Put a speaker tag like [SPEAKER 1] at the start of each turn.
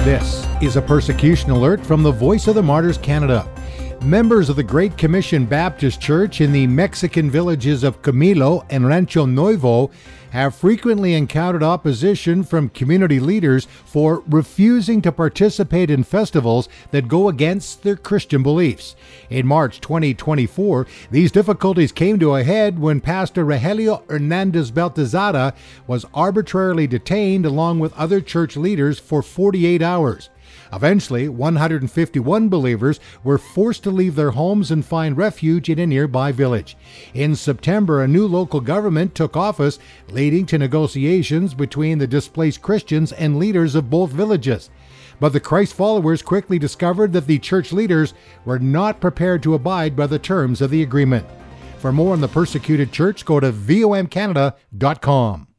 [SPEAKER 1] This is a persecution alert from the Voice of the Martyrs Canada. Members of the Great Commission Baptist Church in the Mexican villages of Camilo and Rancho Nuevo have frequently encountered opposition from community leaders for refusing to participate in festivals that go against their Christian beliefs. In March 2024, these difficulties came to a head when Pastor Rogelio Hernandez Baltazara was arbitrarily detained along with other church leaders for 48 hours. Eventually, 151 believers were forced to leave their homes and find refuge in a nearby village. In September, a new local government took office, leading to negotiations between the displaced Christians and leaders of both villages. But the Christ followers quickly discovered that the church leaders were not prepared to abide by the terms of the agreement. For more on the persecuted church, go to vomcanada.com.